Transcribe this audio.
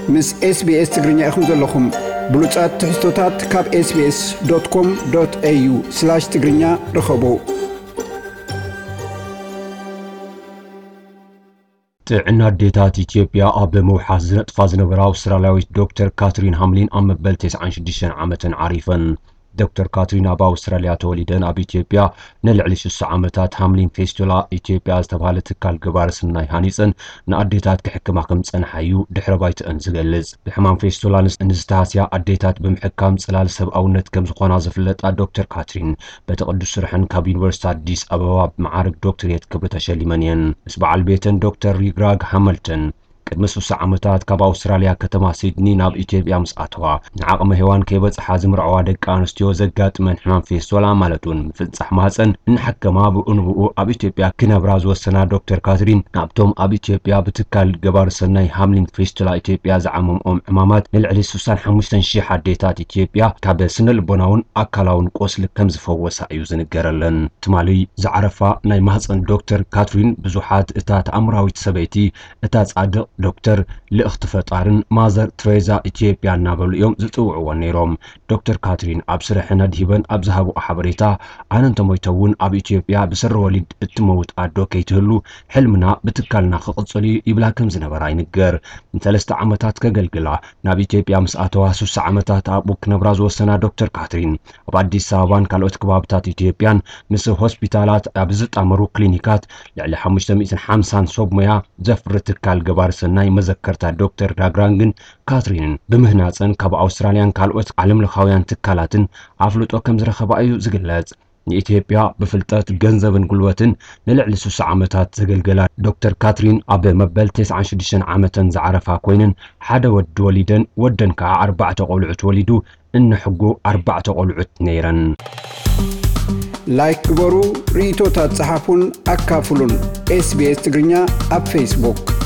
ምስ SBS ትግርኛ ኢኹም ዘለኹም ብሉጻት ትሕዝቶታት ካብ sbs.com.au/ትግርኛ ረኸቡ። ጥዕና ዴታት ኢትዮጵያ ኣብ መውሓስ ዝነጥፋ ዝነበራ ኣውስትራልያዊት ዶክተር ካትሪን ሃምሊን ኣብ መበል 96 ዓመትን ዓሪፈን። ዶክተር ካትሪን ኣብ ኣውስትራልያ ተወሊደን ኣብ ኢትዮጵያ ንልዕሊ 60 ዓመታት ሃምሊን ፌስቱላ ኢትዮጵያ ዝተባህለ ትካል ገባሪ ሰናይ ሃኒፀን ንኣዴታት ክሕክማ ከም ዝጸንሓዩ ድሕረ ባይትአን ዝገልጽ። ብሕማም ፌስቱላ ንዝተሃስያ ኣዴታት ብምሕካም ጽላል ሰብኣውነት ከም ዝኾና ዝፍለጣ ዶክተር ካትሪን በቲ ቅዱስ ስርሐን ካብ ዩኒቨርሲቲ ኣዲስ ኣበባ ብማዕረግ ዶክተሬት ክብሪ ተሸሊመን እየን። ምስ በዓል ቤተን ዶክተር ሪግራግ ሃመልተን ቅድሚ 60 ዓመታት ካብ ኣውስትራልያ ከተማ ሲድኒ ናብ ኢትዮጵያ ምስ ኣተዋ ንዓቕመ ሔዋን ከይበጽሓ ዝምርዐዋ ደቂ ኣንስትዮ ዘጋጥመን ሕማም ፌስቱላ ማለት እውን ምፍጻሕ ማህፀን እንሓከማ ብእንብኡ ኣብ ኢትዮጵያ ክነብራ ዝወሰና ዶክተር ካትሪን ካብቶም ኣብ ኢትዮጵያ ብትካል ገባሪ ሰናይ ሃምሊን ፌስቱላ ኢትዮጵያ ዝዓመምኦም ሕማማት ንልዕሊ 65,000 ኣዴታት ኢትዮጵያ ካብ ስነ ልቦናውን ኣካላውን ቆስሊ ከም ዝፈወሳ እዩ ዝንገረለን። ትማሊ ዝዓረፋ ናይ ማህፀን ዶክተር ካትሪን ብዙሓት እታ ተኣምራዊት ሰበይቲ እታ ጻድቕ ዶክተር ልእኽቲ ፈጣርን ማዘር ትሬዛ ኢትዮጵያ እናበሉ እዮም ዝጽውዕዎን ነይሮም። ዶክተር ካትሪን ኣብ ስርሐን ኣድሂበን ኣብ ዝሃብኦ ሓበሬታ ኣነ እንተሞይተውን ኣብ ኢትዮጵያ ብስረ ወሊድ እትመውት ኣዶ ከይትህሉ ሕልምና ብትካልና ክቕጽል ይብላ ከም ዝነበራ ይንገር። ንሰለስተ ዓመታት ከገልግላ ናብ ኢትዮጵያ ምስ ኣተዋ 60 ዓመታት ኣብኡ ክነብራ ዝወሰና ዶክተር ካትሪን ኣብ አዲስ አበባን ካልኦት ከባብታት ኢትዮጵያን ምስ ሆስፒታላት ኣብ ዝጣመሩ ክሊኒካት ልዕሊ 550 ሰብ ሞያ ዘፍሪ ትካል ገባሪ ሰናይ መዘከርታ ዶክተር ዳግራንግን ካትሪንን ብምህናፅን ካብ ኣውስትራልያን ካልኦት ዓለምለኻውያን ትካላትን ኣፍልጦ ከም ዝረኸባ እዩ ዝግለጽ። ንኢትዮጵያ ብፍልጠት ገንዘብን ጉልበትን ንልዕሊ 60 ዓመታት ዘገልገላ ዶክተር ካትሪን ኣብ መበል 96 ዓመተን ዝዓረፋ ኮይነን ሓደ ወዲ ወሊደን ወደን ከዓ 4 ቆልዑት ወሊዱ እንሕጉ 4 ቆልዑት ነይረን። ላይክ ግበሩ፣ ሪቶታት ጸሓፉን ኣካፍሉን። SBS ትግርኛ ኣብ ፌስቡክ